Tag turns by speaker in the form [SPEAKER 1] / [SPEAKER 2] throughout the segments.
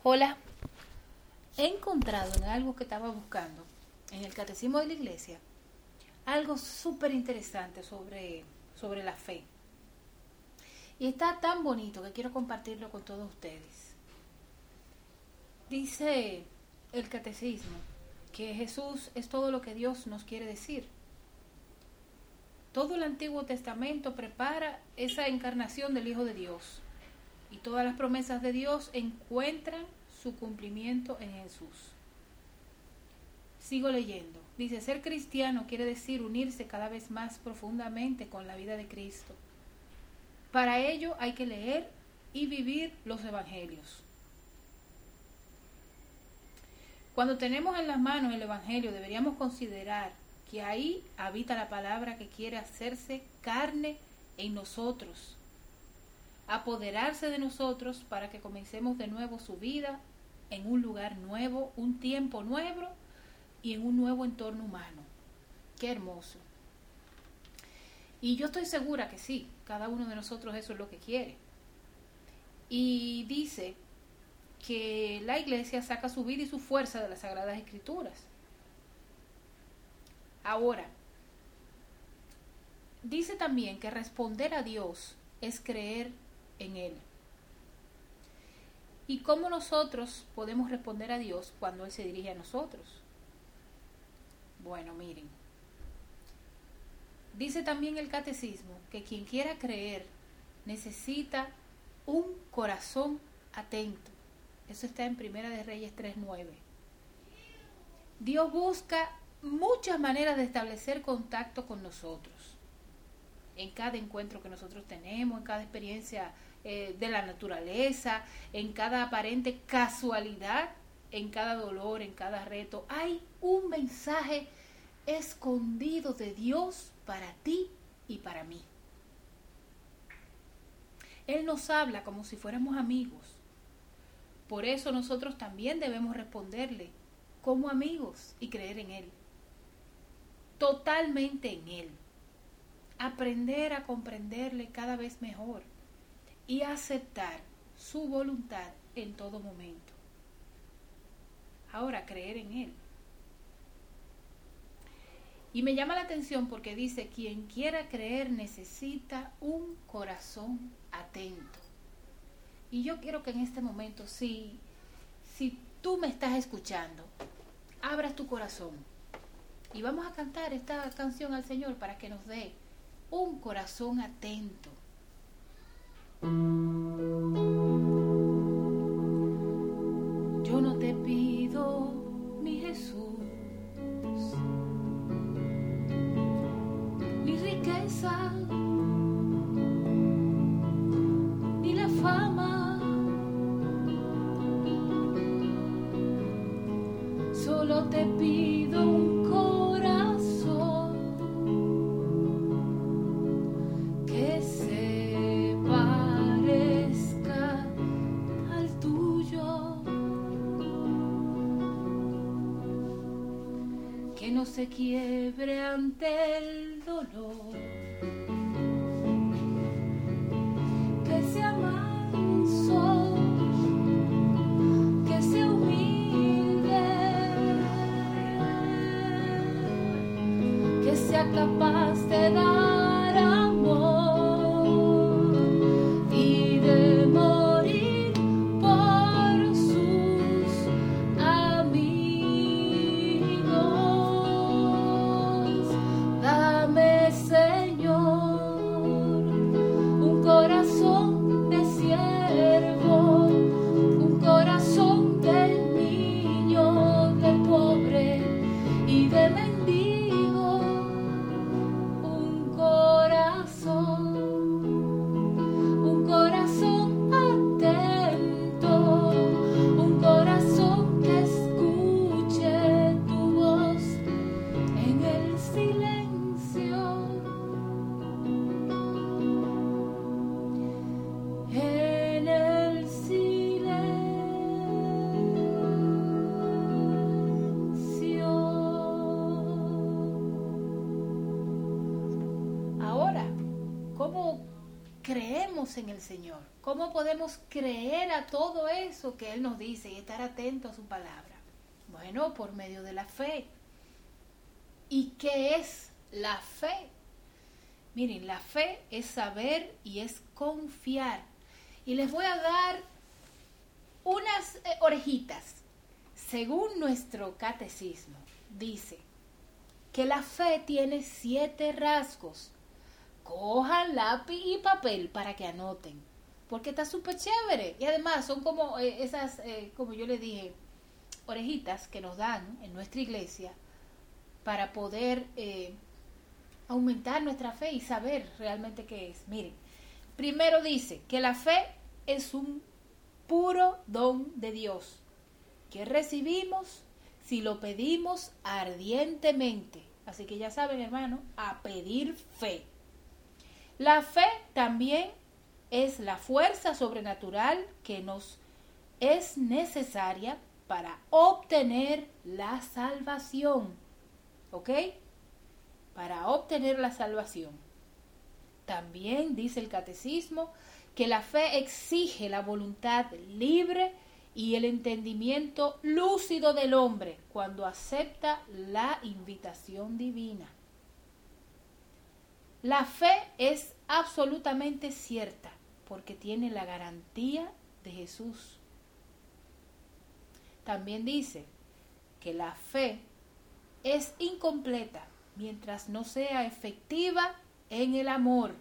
[SPEAKER 1] Hola, he encontrado en algo que estaba buscando, en el Catecismo de la Iglesia, algo súper interesante sobre la fe. Y está tan bonito que quiero compartirlo con todos ustedes. Dice el Catecismo que Jesús es todo lo que Dios nos quiere decir. Todo el Antiguo Testamento prepara esa encarnación del Hijo de Dios. Y todas las promesas de Dios encuentran su cumplimiento en Jesús. Sigo leyendo. Dice, ser cristiano quiere decir unirse cada vez más profundamente con la vida de Cristo. Para ello hay que leer y vivir los evangelios. Cuando tenemos en las manos el evangelio, deberíamos considerar que ahí habita la palabra que quiere hacerse carne en nosotros, apoderarse de nosotros para que comencemos de nuevo su vida en un lugar nuevo, un tiempo nuevo y en un nuevo entorno humano. Qué hermoso. Y yo estoy segura que sí, cada uno de nosotros eso es lo que quiere. Y dice que la Iglesia saca su vida y su fuerza de las Sagradas Escrituras. Ahora, dice también que responder a Dios es creer en Él. ¿Y cómo nosotros podemos responder a Dios cuando Él se dirige a nosotros? Bueno, miren. Dice también el Catecismo que quien quiera creer necesita un corazón atento. Eso está en Primera de Reyes 3:9. Dios busca muchas maneras de establecer contacto con nosotros. En cada encuentro que nosotros tenemos, en cada experiencia de la naturaleza, en cada aparente casualidad, en cada dolor, en cada reto, hay un mensaje escondido de Dios para ti y para mí. Él nos habla como si fuéramos amigos. Por eso nosotros también debemos responderle como amigos y creer en Él. Totalmente en Él. Aprender a comprenderle cada vez mejor y aceptar su voluntad en todo momento. Ahora, creer en Él. Y me llama la atención porque dice, quien quiera creer necesita un corazón atento. Y yo quiero que en este momento, si tú me estás escuchando, abras tu corazón. Y vamos a cantar esta canción al Señor para que nos dé un corazón atento. Yo no te pido, mi Jesús, ni riqueza, ni la fama, solo te pido un corazón que se parezca al tuyo, que no se quiebre ante el dolor, que sea manso, que sea humilde, que sea capaz de dar amor y de morir por sus amigos. Dame, Señor, un corazón de siervo, un corazón del niño, del pobre y del mendigo, un creemos en el Señor? ¿Cómo podemos creer a todo eso que Él nos dice y estar atentos a su palabra? Bueno, por medio de la fe. ¿Y qué es la fe? Miren, la fe es saber y es confiar. Y les voy a dar unas orejitas. Según nuestro catecismo, dice que la fe tiene 7 rasgos. Cojan lápiz y papel para que anoten, porque está súper chévere. Y además son como esas, como yo les dije, orejitas que nos dan en nuestra iglesia para poder aumentar nuestra fe y saber realmente qué es. Miren, primero dice que la fe es un puro don de Dios que recibimos si lo pedimos ardientemente. Así que ya saben, hermano, a pedir fe. La fe también es la fuerza sobrenatural que nos es necesaria para obtener la salvación. ¿Ok? Para obtener la salvación. También dice el catecismo que la fe exige la voluntad libre y el entendimiento lúcido del hombre cuando acepta la invitación divina. La fe es absolutamente cierta porque tiene la garantía de Jesús. También dice que la fe es incompleta mientras no sea efectiva en el amor.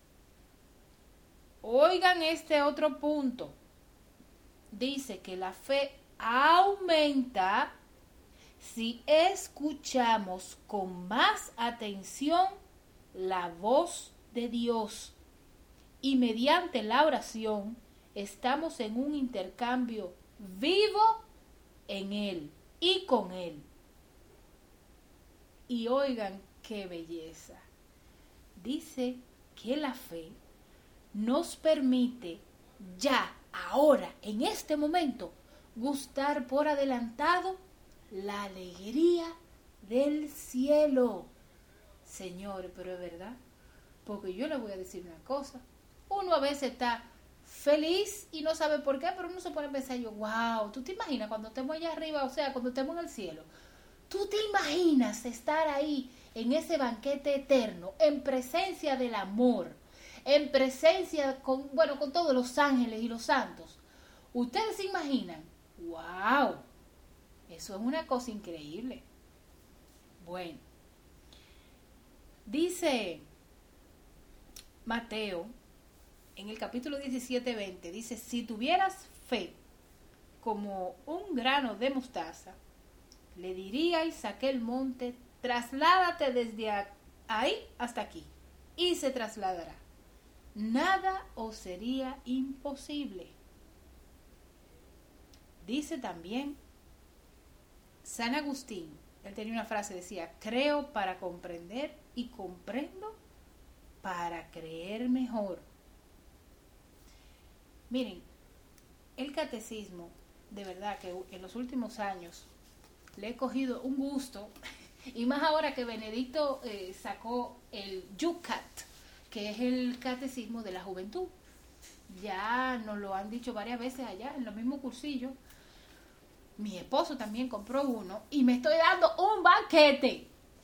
[SPEAKER 1] Oigan este otro punto. Dice que la fe aumenta si escuchamos con más atención la voz de Dios y mediante la oración estamos en un intercambio vivo en Él y con Él. Y oigan qué belleza. Dice que la fe nos permite ya, ahora, en este momento, gustar por adelantado la alegría del cielo. Señores, pero es verdad, porque yo les voy a decir una cosa. Uno a veces está feliz y no sabe por qué, pero uno se pone a pensar, yo, wow, ¿tú te imaginas cuando estemos allá arriba, o sea, cuando estemos en el cielo? ¿Tú te imaginas estar ahí en ese banquete eterno, en presencia del amor, en presencia con todos los ángeles y los santos? ¿Ustedes se imaginan? ¡Wow! Eso es una cosa increíble. Bueno, dice Mateo, en el capítulo 17:20, dice, si tuvieras fe como un grano de mostaza, le diríais a aquel monte, trasládate desde ahí hasta aquí, y se trasladará. Nada os sería imposible. Dice también San Agustín, él tenía una frase, decía, creo para comprender y comprendo para creer mejor. Miren, el catecismo, de verdad que en los últimos años le he cogido un gusto, y más ahora que Benedicto sacó el Yucat, que es el catecismo de la juventud. Ya nos lo han dicho varias veces allá en los mismos cursillos. Mi esposo también compró uno y me estoy dando un banquete.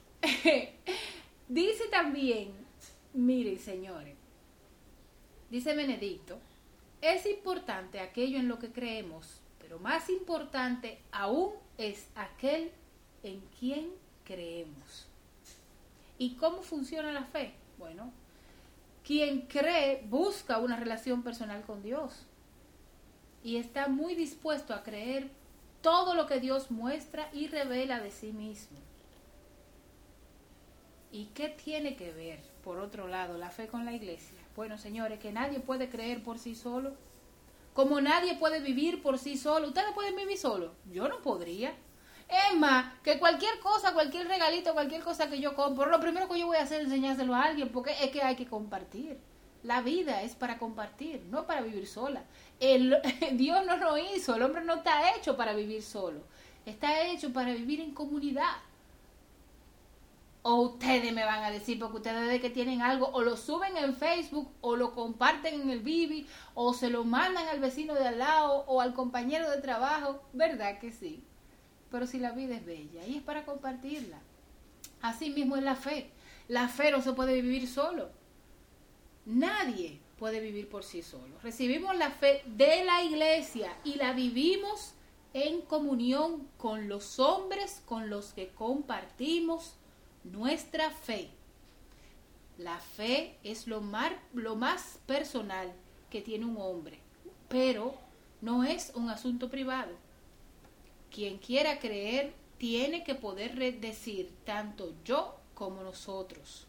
[SPEAKER 1] Dice también, miren señores, dice Benedicto, es importante aquello en lo que creemos, pero más importante aún es aquel en quien creemos. ¿Y cómo funciona la fe? Bueno, quien cree busca una relación personal con Dios y está muy dispuesto a creer todo lo que Dios muestra y revela de sí mismo. ¿Y qué tiene que ver, por otro lado, la fe con la iglesia? Bueno, señores, que nadie puede creer por sí solo. Como nadie puede vivir por sí solo. ¿Ustedes pueden vivir solo? Yo no podría. Es más, que cualquier cosa, cualquier regalito, cualquier cosa que yo compro, lo primero que yo voy a hacer es enseñárselo a alguien, porque es que hay que compartir. La vida es para compartir, no para vivir sola. Dios no lo hizo, el hombre no está hecho para vivir solo. Está hecho para vivir en comunidad. o ustedes me van a decir, porque ustedes de que tienen algo, o lo suben en Facebook, o lo comparten en el Bibi, o se lo mandan al vecino de al lado, o al compañero de trabajo, ¿verdad que sí? Pero si la vida es bella, y es para compartirla. Así mismo es la fe. La fe no se puede vivir solo. Nadie puede vivir por sí solo. Recibimos la fe de la iglesia y la vivimos en comunión con los hombres con los que compartimos nuestra fe. La fe es lo más personal que tiene un hombre, pero no es un asunto privado. Quien quiera creer tiene que poder decir tanto yo como nosotros.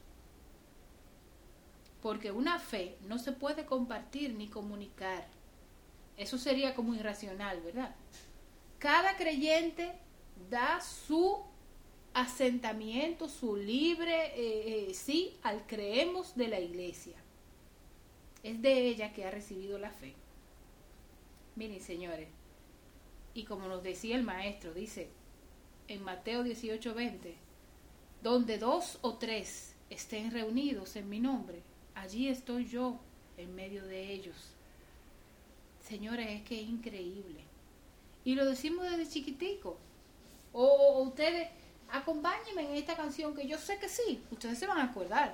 [SPEAKER 1] Porque una fe no se puede compartir ni comunicar. Eso sería como irracional, ¿verdad? Cada creyente da su asentamiento, su libre sí al creemos de la iglesia. Es de ella que ha recibido la fe. Miren, señores, y como nos decía el maestro, dice en Mateo 18:20, donde 2 o 3 estén reunidos en mi nombre, allí estoy yo en medio de ellos. Señores, es que es increíble. Y lo decimos desde chiquitico. O ustedes, acompáñenme en esta canción que yo sé que sí, ustedes se van a acordar.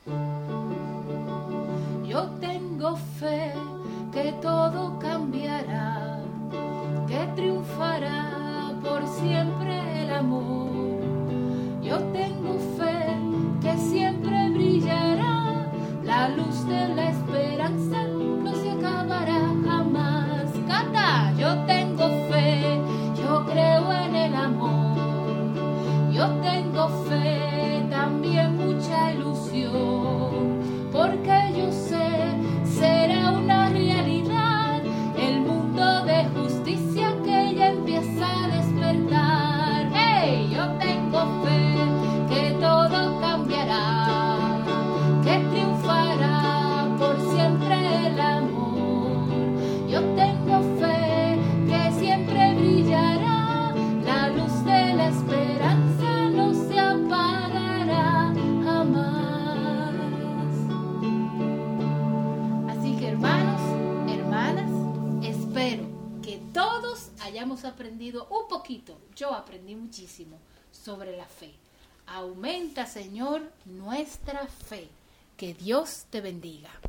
[SPEAKER 1] Yo tengo fe que todo cambiará, que triunfará por siempre el amor. Yo tengo fe que siempre brillará, la luz de la esperanza no se acabará jamás. Canta, yo tengo fe, yo creo en el amor. Yo tengo fe, también mucha ilusión, porque yo sé, será una realidad el mundo de justicia que ya empieza a despertar. ¡Hey! Yo tengo fe que todo cambiará, que triunfará por siempre el amor. Yo tengo fe que siempre brillará, la luz de la esperanza no se apagará jamás. Así que hermanos, hermanas, espero que todos hayamos aprendido un poquito. Yo aprendí muchísimo sobre la fe. Aumenta, Señor, nuestra fe. Que Dios te bendiga.